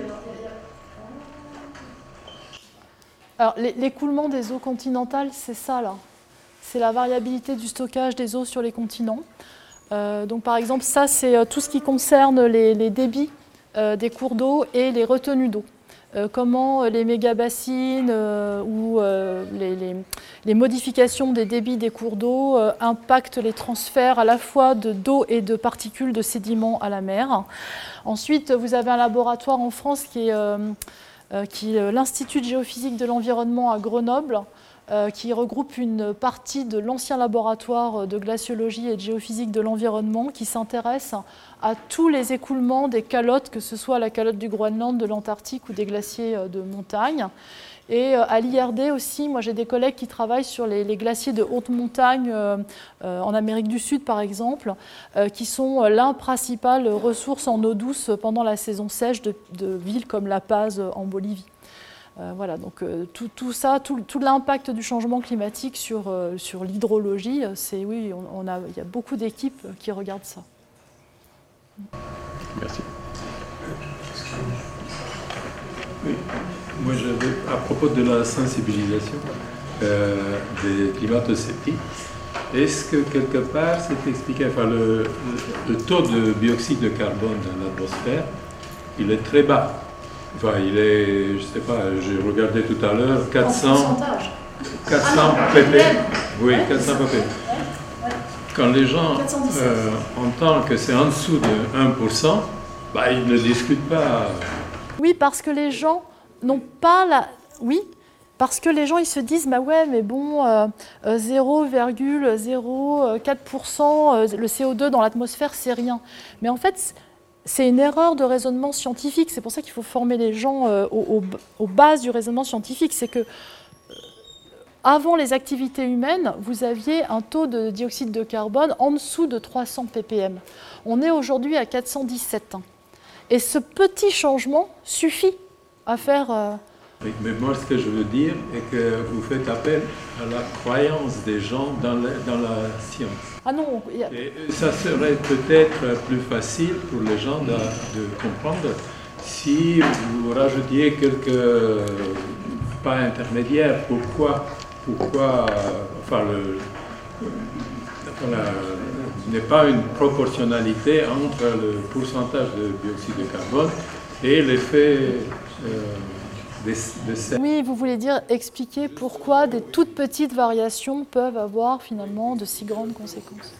Alors, l'écoulement des eaux continentales, c'est ça, là. C'est la variabilité du stockage des eaux sur les continents. Euh, donc, par exemple, ça, c'est tout ce qui concerne les, les débits euh, des cours d'eau et les retenues d'eau. Euh, comment les mégabassines euh, ou euh, les, les, les modifications des débits des cours d'eau euh, impactent les transferts à la fois de, d'eau et de particules de sédiments à la mer. Ensuite, vous avez un laboratoire en France qui est... Euh, Euh, qui est l'Institut de géophysique de l'environnement à Grenoble, euh, qui regroupe une partie de l'ancien laboratoire de glaciologie et de géophysique de l'environnement, qui s'intéresse à tous les écoulements des calottes, que ce soit la calotte du Groenland, de l'Antarctique ou des glaciers de montagne. Et à l'I R D aussi, moi j'ai des collègues qui travaillent sur les, les glaciers de haute montagne euh, euh, en Amérique du Sud par exemple, euh, qui sont la principale ressource en eau douce pendant la saison sèche de, de villes comme La Paz en Bolivie. Euh, voilà, donc euh, tout, tout ça, tout, tout l'impact du changement climatique sur, euh, sur l'hydrologie, c'est oui, on, on a, il y a beaucoup d'équipes qui regardent ça. Merci. Oui. Moi, j'avais, à propos de la sensibilisation euh, des climato-sceptiques, est-ce que quelque part c'est expliqué, enfin le, le, le taux de dioxyde de carbone dans l'atmosphère, il est très bas. Enfin, il est, je sais pas, j'ai regardé tout à l'heure, quatre cents, quatre cents ppm. Oui, quatre cents ppm. Quand les gens euh, entendent que c'est en dessous de un pour cent, bah, ils ne discutent pas. Oui, parce que les gens n'ont pas la... Oui, parce que les gens ils se disent bah ouais mais bon euh, zéro virgule zéro quatre pour cent euh, le C O deux dans l'atmosphère c'est rien. Mais en fait c'est une erreur de raisonnement scientifique. C'est pour ça qu'il faut former les gens euh, aux, aux, aux bases du raisonnement scientifique. C'est que euh, avant les activités humaines, vous aviez un taux de dioxyde de carbone en dessous de trois cents ppm. On est aujourd'hui à quatre cent dix-sept. Et ce petit changement suffit à faire... Euh... Oui, mais moi, ce que je veux dire est que vous faites appel à la croyance des gens dans la, dans la science. Ah non, a... Et ça serait peut-être plus facile pour les gens de, de comprendre si vous rajoutiez quelques pas intermédiaires. Pourquoi, pourquoi enfin, le, voilà, il n'y a pas une proportionnalité entre le pourcentage de dioxyde de carbone et l'effet euh, des, des... Oui, vous voulez dire expliquer pourquoi des toutes petites variations peuvent avoir finalement de si grandes conséquences.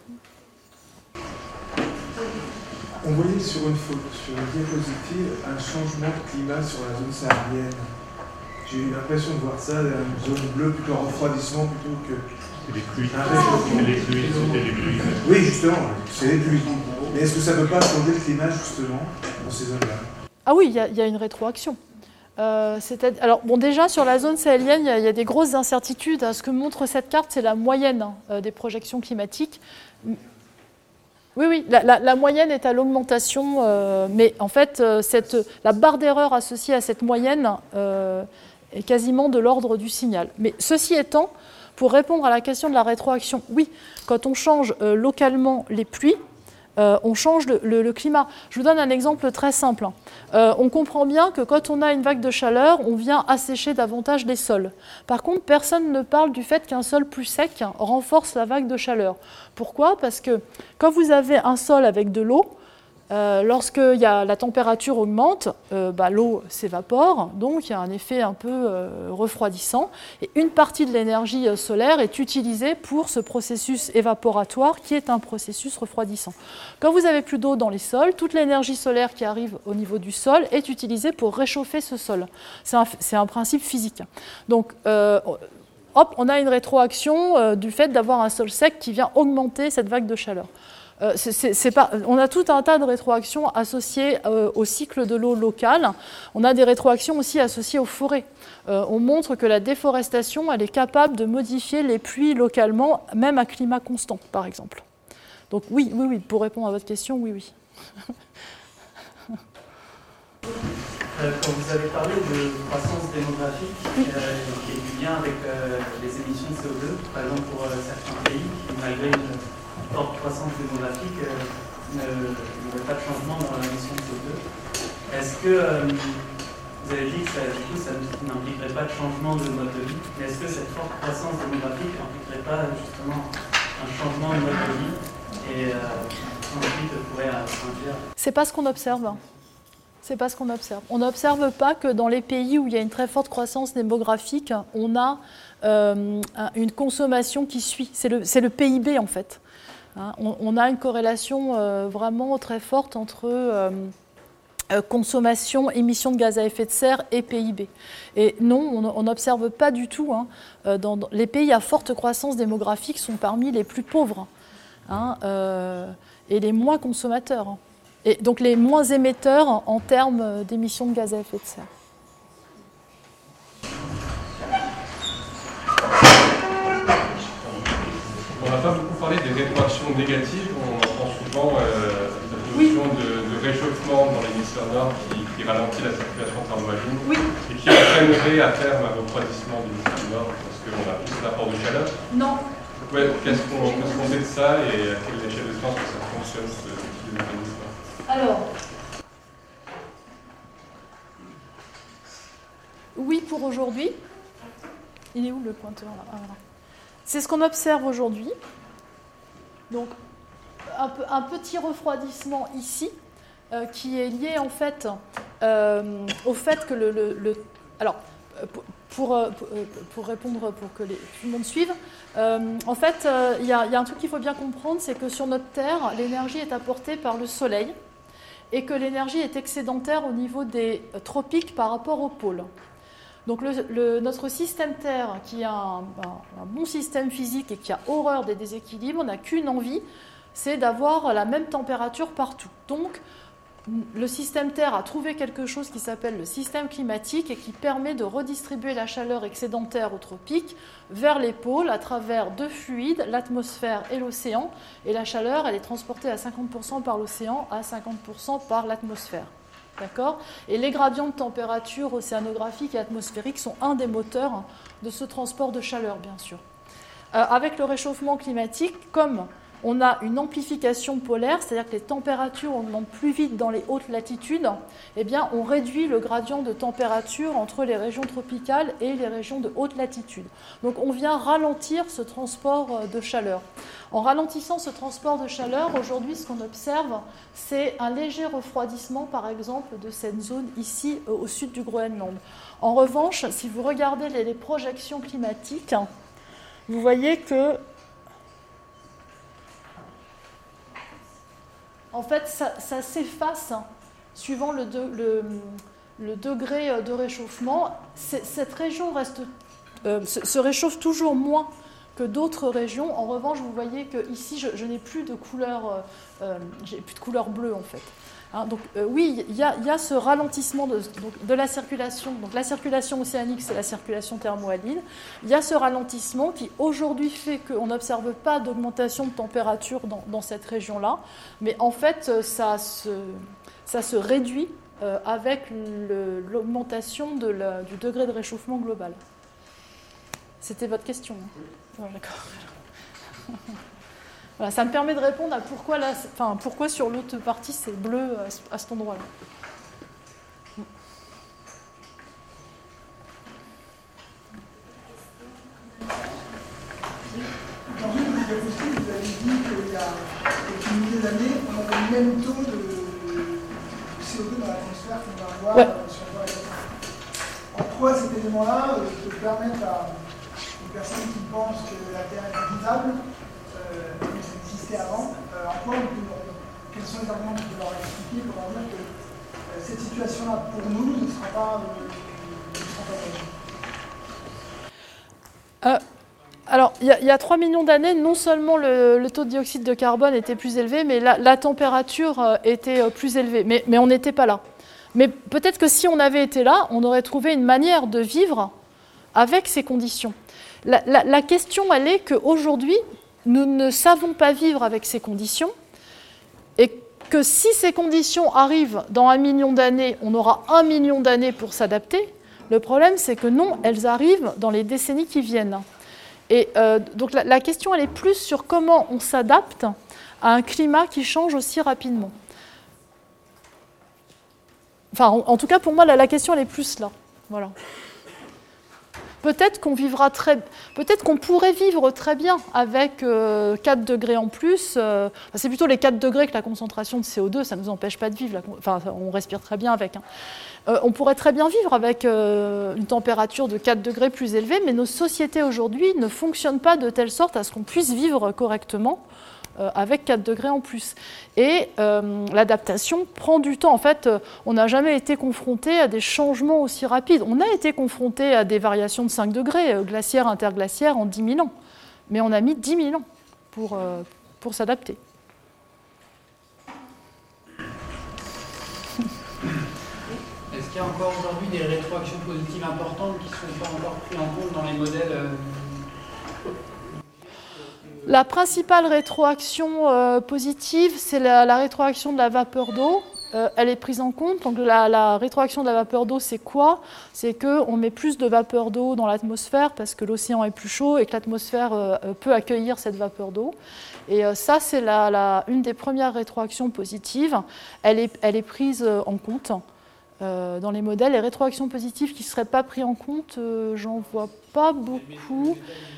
On voyait sur une, sur une diapositive un changement de climat sur la zone saharienne. J'ai eu l'impression de voir ça, une zone bleue plutôt refroidissement plutôt que... C'est les pluies. C'est les pluies, c'était les pluies. Oui, justement, c'est les pluies. Mais est-ce que ça ne peut pas changer le climat, justement, dans ces zones-là? Ah oui, il y, y a une rétroaction. Euh, alors, bon, déjà, sur la zone sahélienne, il y, y a des grosses incertitudes. Ce que montre cette carte, c'est la moyenne hein, euh, des projections climatiques. Oui, oui, la, la, la moyenne est à l'augmentation, euh, mais en fait, euh, cette, la barre d'erreur associée à cette moyenne euh, est quasiment de l'ordre du signal. Mais ceci étant, pour répondre à la question de la rétroaction, oui, quand on change euh, localement les pluies, Euh, on change le, le, le climat. Je vous donne un exemple très simple. Euh, on comprend bien que quand on a une vague de chaleur, on vient assécher davantage les sols. Par contre, personne ne parle du fait qu'un sol plus sec renforce la vague de chaleur. Pourquoi ? Parce que quand vous avez un sol avec de l'eau, euh, lorsque y a, la température augmente, euh, bah, l'eau s'évapore, donc il y a un effet un peu euh, refroidissant. Et une partie de l'énergie solaire est utilisée pour ce processus évaporatoire qui est un processus refroidissant. Quand vous n'avez plus d'eau dans les sols, toute l'énergie solaire qui arrive au niveau du sol est utilisée pour réchauffer ce sol. C'est un, c'est un principe physique. Donc, euh, hop, on a une rétroaction euh, du fait d'avoir un sol sec qui vient augmenter cette vague de chaleur. Euh, c'est, c'est, c'est pas, on a tout un tas de rétroactions associées euh, au cycle de l'eau local. On a des rétroactions aussi associées aux forêts. Euh, on montre que la déforestation, elle est capable de modifier les pluies localement, même à climat constant, par exemple. Donc oui, oui, oui, pour répondre à votre question, oui, oui. Euh, quand vous avez parlé de croissance démographique euh, et du lien avec euh, les émissions de C O deux, par exemple pour euh, certains pays qui, malgré une forte croissance démographique, euh, n'auraient pas de changement dans l'émission de C O deux, est-ce que, euh, vous avez dit que ça, du coup, ça n'impliquerait pas de changement de mode de vie, mais est-ce que cette forte croissance démographique n'impliquerait pas justement un changement de mode de vie et euh, ensuite pourrait induire... C'est pas ce qu'on observe. C'est pas ce qu'on observe. On n'observe pas que dans les pays où il y a une très forte croissance démographique, on a euh, une consommation qui suit. C'est le, c'est le P I B en fait. Hein, on, on a une corrélation euh, vraiment très forte entre euh, euh, consommation, émissions de gaz à effet de serre et P I B. Et non, on n'observe pas du tout. Hein, dans, dans, les pays à forte croissance démographique sont parmi les plus pauvres hein, euh, et les moins consommateurs. Hein. Et donc les moins émetteurs en, en termes d'émissions de gaz à effet de serre. On n'a pas beaucoup parlé des rétroactions négatives. On entend souvent euh, la notion oui. de, de réchauffement dans l'hémisphère nord qui, qui ralentit la circulation thermohaline oui. et qui entraînerait à terme un refroidissement de l'hémisphère nord parce qu'on a plus d'apport de chaleur. Non. Ouais, qu'est-ce qu'on qu'est-ce qu'on sait de ça et à quelle échelle de temps que ça fonctionne ce type de mécanisme? Alors, oui pour aujourd'hui. Il est où le pointeur là ah, voilà. C'est ce qu'on observe aujourd'hui. Donc, un, peu, un petit refroidissement ici, euh, qui est lié en fait euh, au fait que le... le, le alors, pour, pour, pour répondre, pour que les, tout le monde suive, euh, en fait, il euh, y, y a un truc qu'il faut bien comprendre, c'est que sur notre Terre, l'énergie est apportée par le Soleil, et que l'énergie est excédentaire au niveau des tropiques par rapport aux pôles. Donc le, le, notre système Terre, qui a un, un, un bon système physique et qui a horreur des déséquilibres, n'a qu'une envie, c'est d'avoir la même température partout. Donc le système Terre a trouvé quelque chose qui s'appelle le système climatique et qui permet de redistribuer la chaleur excédentaire aux tropiques vers les pôles à travers deux fluides, l'atmosphère et l'océan. Et la chaleur, elle est transportée à cinquante pour cent par l'océan, à cinquante pour cent par l'atmosphère. D'accord ? Et les gradients de température océanographiques et atmosphériques sont un des moteurs de ce transport de chaleur, bien sûr. Euh, avec le réchauffement climatique, comme on a une amplification polaire, c'est-à-dire que les températures augmentent plus vite dans les hautes latitudes, eh bien, on réduit le gradient de température entre les régions tropicales et les régions de haute latitude. Donc on vient ralentir ce transport de chaleur. En ralentissant ce transport de chaleur, aujourd'hui, ce qu'on observe, c'est un léger refroidissement, par exemple, de cette zone ici, au sud du Groenland. En revanche, si vous regardez les, les projections climatiques, vous voyez que en fait, ça, ça s'efface suivant le, de, le, le degré de réchauffement, cette région reste, euh, se, se réchauffe toujours moins que d'autres régions. En revanche, vous voyez que ici, je, je n'ai plus de couleur, euh, j'ai plus de couleur bleue en fait. Hein, donc euh, oui, il y, y a ce ralentissement de, donc, de la circulation. Donc la circulation océanique, c'est la circulation thermohaline. Il y a ce ralentissement qui aujourd'hui fait qu'on n'observe pas d'augmentation de température dans, dans cette région-là, mais en fait, ça se, ça se réduit euh, avec le, l'augmentation de la, du degré de réchauffement global. C'était votre question. Hein. Ouais, d'accord. Voilà, ça me permet de répondre à pourquoi, là, enfin, pourquoi sur l'autre partie c'est bleu à, à cet endroit-là. Dans une des diapositives, vous avez dit qu'il y a une milliers d'années, on avait le même taux de C O deux dans l'atmosphère qu'on va avoir ouais. sur le voie aéroport. En quoi cet élément-là euh, peut permettre à une personne qui pense que la Terre est habitable, euh, comme ça existait avant, euh, en quoi on peut, quels sont les arguments qu'on peut leur expliquer pour leur dire que euh, cette situation-là, pour nous, ne sera pas, euh, ne sera pas possible. Euh, alors, il y, y a trois millions d'années, non seulement le, le taux de dioxyde de carbone était plus élevé, mais la, la température euh, était euh, plus élevée. Mais, mais on n'était pas là. Mais peut-être que si on avait été là, on aurait trouvé une manière de vivre avec ces conditions. La, la, la question, elle est qu'aujourd'hui, nous ne savons pas vivre avec ces conditions, et que si ces conditions arrivent dans un million d'années, on aura un million d'années pour s'adapter. Le problème, c'est que non, elles arrivent dans les décennies qui viennent. Et euh, donc la, la question, elle est plus sur comment on s'adapte à un climat qui change aussi rapidement. Enfin, en, en tout cas, pour moi, la, la question, elle est plus là. Voilà. Peut-être qu'on vivra très, peut-être qu'on pourrait vivre très bien avec euh, quatre degrés en plus. Euh, enfin, c'est plutôt les quatre degrés que la concentration de C O deux, ça ne nous empêche pas de vivre. La, enfin, on respire très bien avec. Hein. Euh, on pourrait très bien vivre avec euh, une température de quatre degrés plus élevée, mais nos sociétés aujourd'hui ne fonctionnent pas de telle sorte à ce qu'on puisse vivre correctement euh, avec quatre degrés en plus. Et euh, l'adaptation prend du temps. En fait, euh, on n'a jamais été confronté à des changements aussi rapides. On a été confronté à des variations de cinq degrés, euh, glaciaires, interglaciaires, en dix mille ans. Mais on a mis dix mille ans pour, euh, pour s'adapter. Est-ce qu'il y a encore aujourd'hui des rétroactions positives importantes qui ne sont pas encore prises en compte dans les modèles euh... La principale rétroaction euh, positive, c'est la, la rétroaction de la vapeur d'eau. Euh, elle est prise en compte. Donc la, la rétroaction de la vapeur d'eau, c'est quoi? C'est qu'on met plus de vapeur d'eau dans l'atmosphère parce que l'océan est plus chaud et que l'atmosphère euh, peut accueillir cette vapeur d'eau. Et euh, ça, c'est la, la, une des premières rétroactions positives. Elle est, elle est prise en compte euh, dans les modèles. Les rétroactions positives qui ne seraient pas prises en compte, euh, j'en vois pas beaucoup.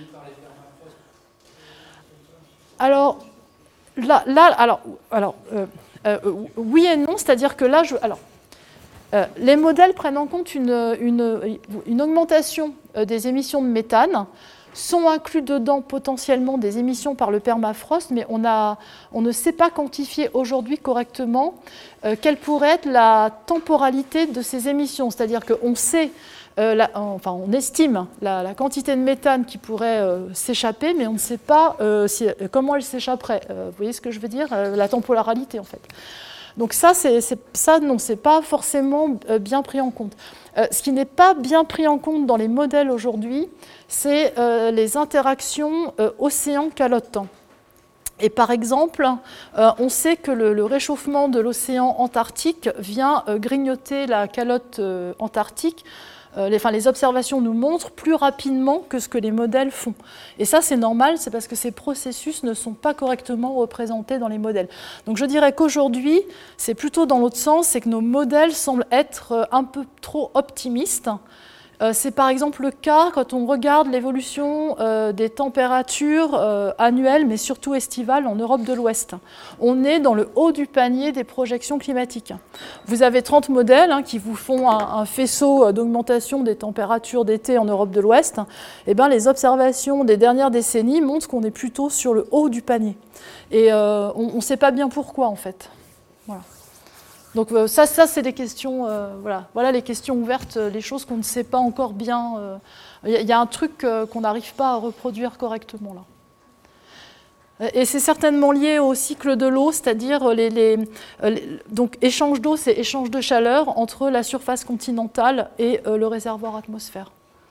Alors, là, là alors, alors euh, euh, oui et non, c'est-à-dire que là, je, alors, euh, les modèles prennent en compte une, une, une augmentation des émissions de méthane, sont inclus dedans potentiellement des émissions par le permafrost, mais on, a, on ne sait pas quantifier aujourd'hui correctement euh, quelle pourrait être la temporalité de ces émissions, c'est-à-dire qu'on sait Euh, la, enfin, on estime la, la quantité de méthane qui pourrait euh, s'échapper, mais on ne sait pas euh, si, comment elle s'échapperait. Euh, vous voyez ce que je veux dire? euh, La temporalité, en fait. Donc ça, c'est, c'est, ça non, c'est pas forcément euh, bien pris en compte. Euh, ce qui n'est pas bien pris en compte dans les modèles aujourd'hui, c'est euh, les interactions euh, océan-calotte. Et par exemple, euh, on sait que le, le réchauffement de l'océan Antarctique vient euh, grignoter la calotte euh, antarctique. Les, enfin, les observations nous montrent plus rapidement que ce que les modèles font. Et ça, c'est normal, c'est parce que ces processus ne sont pas correctement représentés dans les modèles. Donc je dirais qu'aujourd'hui, c'est plutôt dans l'autre sens, c'est que nos modèles semblent être un peu trop optimistes. Euh, c'est par exemple le cas quand on regarde l'évolution euh, des températures euh, annuelles, mais surtout estivales en Europe de l'Ouest. On est dans le haut du panier des projections climatiques. Vous avez trente modèles hein, qui vous font un, un faisceau d'augmentation des températures d'été en Europe de l'Ouest. Et ben, les observations des dernières décennies montrent qu'on est plutôt sur le haut du panier. Et euh, on ne sait pas bien pourquoi, en fait. Voilà. Donc euh, ça, ça c'est des questions, euh, voilà. voilà les questions ouvertes, les choses qu'on ne sait pas encore bien. Il euh, y, y a un truc euh, qu'on n'arrive pas à reproduire correctement là. Et c'est certainement lié au cycle de l'eau, c'est-à-dire les, les, les donc échange d'eau, c'est échange de chaleur entre la surface continentale et euh, le réservoir atmosphère.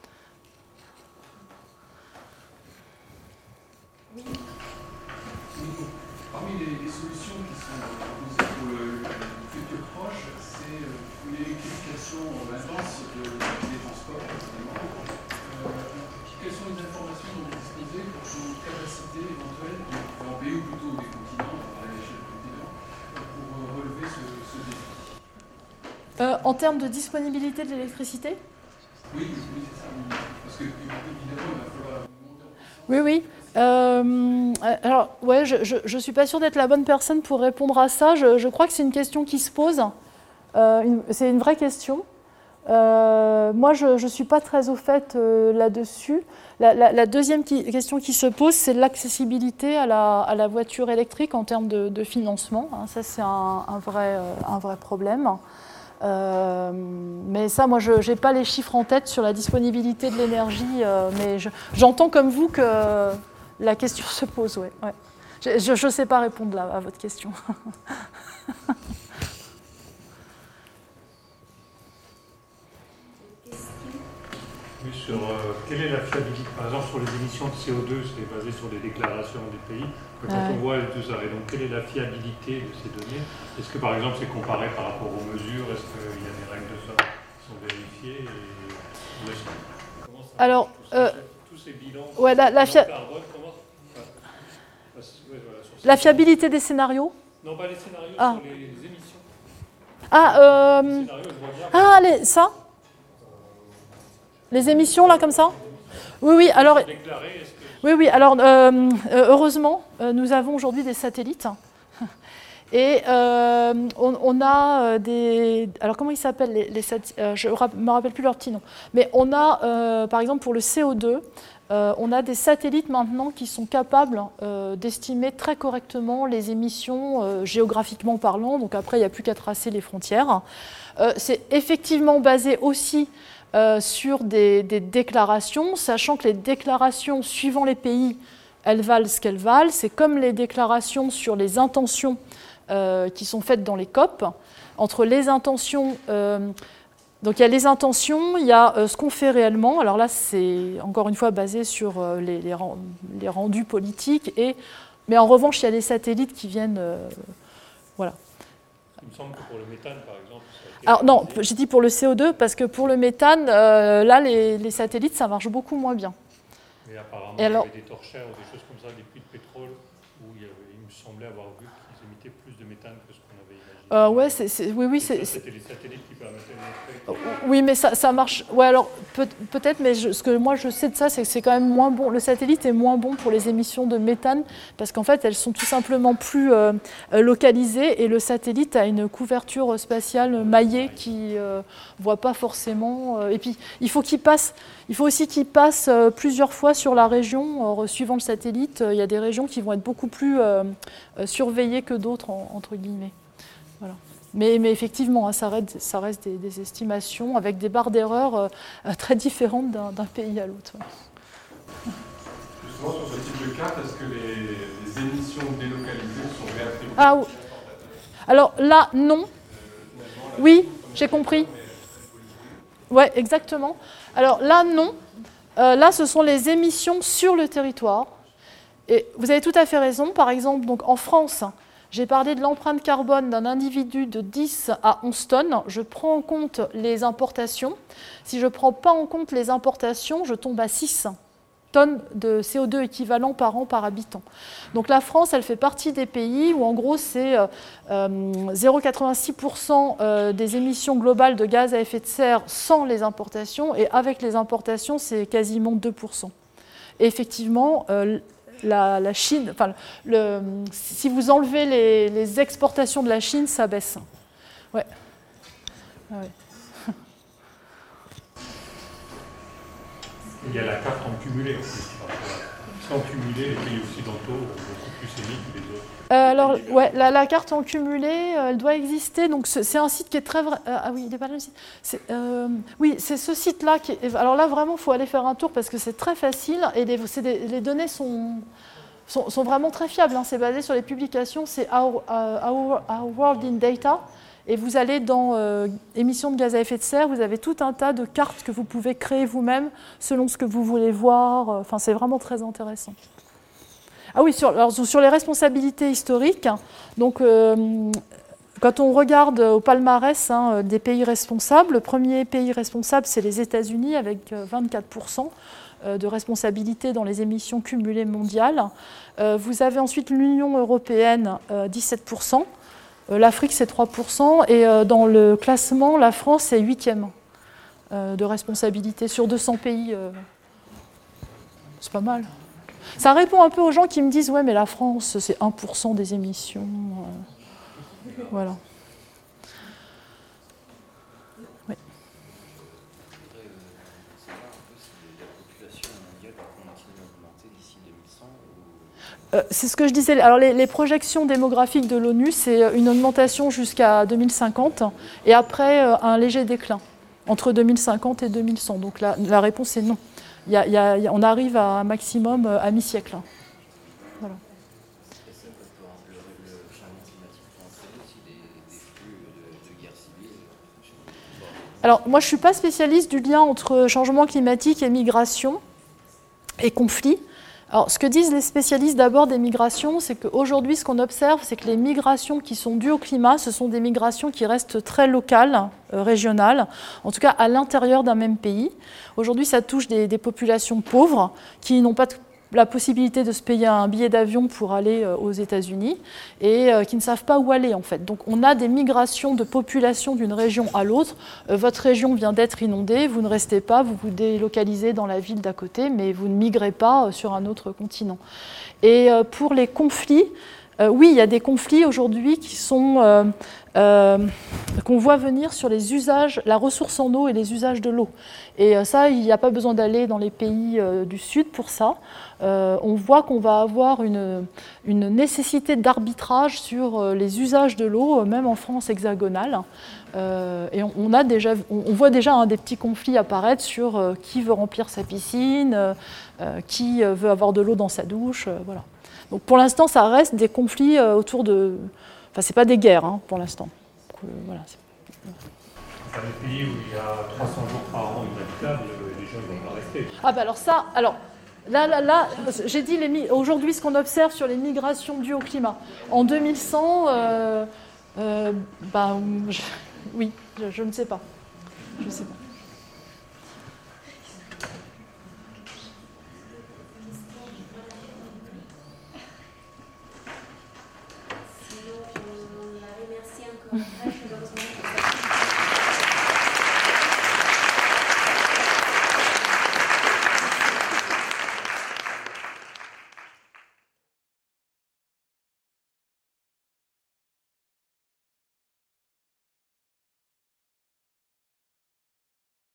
Parmi les, les solutions qui sont proposées pour le, le futur proche, c'est euh, l'électrification intense de, des transports, évidemment. Euh, quelles sont les informations dont vous disposez pour une capacité éventuelle en B ou plutôt des continents, à l'échelle du continent, pour euh, relever ce, ce défi? Euh, en termes de disponibilité de l'électricité ? Oui, oui, c'est ça. Parce que évidemment, il va falloir monter en puissance. Oui, oui. Euh, alors, ouais, je ne suis pas sûre d'être la bonne personne pour répondre à ça. Je, je crois que c'est une question qui se pose. Euh, c'est une vraie question. Euh, moi, je ne suis pas très au fait euh, là-dessus. La, la, la deuxième qui, question qui se pose, c'est l'accessibilité à la, à la voiture électrique en termes de, de financement. Hein, ça, c'est un, un, vrai, euh, un vrai problème. Euh, mais ça, moi, je n'ai pas les chiffres en tête sur la disponibilité de l'énergie, euh, mais je, j'entends comme vous que la question se pose. Ouais, ouais. Je ne sais pas répondre là, à votre question. Oui, sur euh, quelle est la fiabilité, par exemple sur les émissions de C O deux, c'est basé sur des déclarations des pays. Mais quand ouais. on voit tout ça, et donc quelle est la fiabilité de ces données? Est-ce que par exemple c'est comparé par rapport aux mesures? Est-ce qu'il y a des règles de ça qui sont vérifiées et... Comment ça Alors, tous, euh, tous ces bilans, ouais, la, la, fia... carbone, comment... ouais. Ouais, voilà, la fiabilité des scénarios? Non, pas les scénarios, ah. sur les émissions. Ah, euh... les scénarios, je vois bien. ah les, ça Les émissions, là, comme ça? Oui, oui, alors, oui, oui, alors euh, heureusement, nous avons aujourd'hui des satellites. Et euh, on, on a des... Alors, comment ils s'appellent les, les satellites? Je ne me rappelle plus leur petit nom. Mais on a, euh, par exemple, pour le C O deux, euh, on a des satellites maintenant qui sont capables euh, d'estimer très correctement les émissions euh, géographiquement parlant. Donc après, il n'y a plus qu'à tracer les frontières. Euh, c'est effectivement basé aussi Euh, sur des, des déclarations, sachant que les déclarations suivant les pays, elles valent ce qu'elles valent. C'est comme les déclarations sur les intentions euh, qui sont faites dans les C O P. Entre les intentions, euh, donc il y a les intentions, il y a euh, ce qu'on fait réellement. Alors là, c'est encore une fois basé sur euh, les, les, les rendus politiques. Et, mais en revanche, il y a des satellites qui viennent... Euh, voilà. Il me semble que pour le méthane, par exemple... Alors non, j'ai dit pour le C O deux, parce que pour le méthane, euh, là, les, les satellites, ça marche beaucoup moins bien. Mais apparemment, Et alors, il y avait des torchères ou des choses comme ça, des puits de pétrole, où il, y avait, il me semblait avoir vu qu'ils émettaient plus de méthane que ce qu'on avait imaginé. Euh, ouais, c'est, c'est, oui, oui, c'est, c'était les satellites qui permettaient de montrer. Oui, mais ça, ça marche. Ouais, alors peut, peut-être, mais je, ce que moi je sais de ça, c'est que c'est quand même moins bon. Le satellite est moins bon pour les émissions de méthane parce qu'en fait, elles sont tout simplement plus euh, localisées et le satellite a une couverture spatiale maillée qui ne euh, voit pas forcément. Euh, et puis, il faut qu'il passe. Il faut aussi qu'il passe euh, plusieurs fois sur la région. Euh, suivant le satellite, euh, il y a des régions qui vont être beaucoup plus euh, euh, surveillées que d'autres, en, entre guillemets. Voilà. Mais, mais effectivement, hein, ça reste, ça reste des, des estimations avec des barres d'erreur euh, très différentes d'un, d'un pays à l'autre. Justement, sur ce type de carte, est-ce que les, les émissions délocalisées sont réattribuées? Ah, alors là, non. Oui, j'ai compris. Oui, exactement. Alors là, non. Euh, là, ce sont les émissions sur le territoire. Et vous avez tout à fait raison. Par exemple, donc, en France, j'ai parlé de l'empreinte carbone d'un individu de dix à onze tonnes. Je prends en compte les importations. Si je ne prends pas en compte les importations, je tombe à six tonnes de C O deux équivalent par an par habitant. Donc la France, elle fait partie des pays où en gros c'est euh, zéro virgule quatre-vingt-six pour cent des émissions globales de gaz à effet de serre sans les importations et avec les importations, c'est quasiment deux pour cent. Et effectivement, euh, La, la Chine, enfin, le, si vous enlevez les, les exportations de la Chine, ça baisse. Ouais. Ah ouais. Il y a la carte en cumulé aussi. Sans cumuler les pays occidentaux, beaucoup plus émis que les autres. Euh, alors, ouais, la, la carte en cumulé, euh, elle doit exister. Donc, c'est un site qui est très vrai. Euh, ah oui, il n'est pas là le site. Euh, oui, c'est ce site-là qui est. Alors là, vraiment, il faut aller faire un tour parce que c'est très facile et les, des, les données sont, sont, sont vraiment très fiables. Hein. C'est basé sur les publications. C'est Our, uh, Our, Our World in Data. Et vous allez dans euh, émissions de gaz à effet de serre, vous avez tout un tas de cartes que vous pouvez créer vous-même selon ce que vous voulez voir. Enfin, c'est vraiment très intéressant. Ah oui, sur, alors, sur les responsabilités historiques, donc, euh, quand on regarde au palmarès hein, des pays responsables, le premier pays responsable, c'est les États-Unis avec vingt-quatre pour cent de responsabilité dans les émissions cumulées mondiales. Euh, vous avez ensuite l'Union européenne, euh, dix-sept pour cent. L'Afrique, c'est trois pour cent. Et dans le classement, la France est huitième de responsabilité sur deux cents pays. C'est pas mal. Ça répond un peu aux gens qui me disent « Ouais, mais la France, c'est un pour cent des émissions. » Voilà. Oui. C'est ce que je disais. Alors les, les projections démographiques de l'ONU, c'est une augmentation jusqu'à deux mille cinquante et après un léger déclin entre deux mille cinquante et deux mille cent. Donc la, la réponse est non. Il y a, il y a, on arrive à un maximum à mi-siècle. Voilà. Alors moi je ne suis pas spécialiste du lien entre changement climatique et migration et conflit. Alors, ce que disent les spécialistes d'abord des migrations, c'est qu'aujourd'hui, ce qu'on observe, c'est que les migrations qui sont dues au climat, ce sont des migrations qui restent très locales, euh, régionales, en tout cas à l'intérieur d'un même pays. Aujourd'hui, ça touche des, des populations pauvres qui n'ont pas de la possibilité de se payer un billet d'avion pour aller aux États-Unis et euh, qui ne savent pas où aller en fait. Donc on a des migrations de population d'une région à l'autre. Euh, votre région vient d'être inondée, vous ne restez pas, vous vous délocalisez dans la ville d'à côté, mais vous ne migrez pas sur un autre continent. Et euh, pour les conflits, euh, oui, il y a des conflits aujourd'hui qui sont euh, euh, qu'on voit venir sur les usages, la ressource en eau et les usages de l'eau. Et euh, ça, il n'y a pas besoin d'aller dans les pays euh, du Sud pour ça. Euh, on voit qu'on va avoir une, une nécessité d'arbitrage sur euh, les usages de l'eau, euh, même en France hexagonale. Euh, et on, on, a déjà, on, on voit déjà hein, des petits conflits apparaître sur euh, qui veut remplir sa piscine, euh, euh, qui veut avoir de l'eau dans sa douche. Euh, voilà. Donc pour l'instant, ça reste des conflits euh, autour de... Enfin, c'est pas des guerres hein, pour l'instant. Euh, voilà, dans les pays où il y a trois cents jours par an inhabitables, les gens ne vont pas rester. Ah ben alors ça, alors là, là, là j'ai dit les, aujourd'hui ce qu'on observe sur les migrations dues au climat. En deux mille cent, euh, euh, ben, je, oui, je, je ne sais pas. Je ne sais pas. Sinon, on la remercie encore.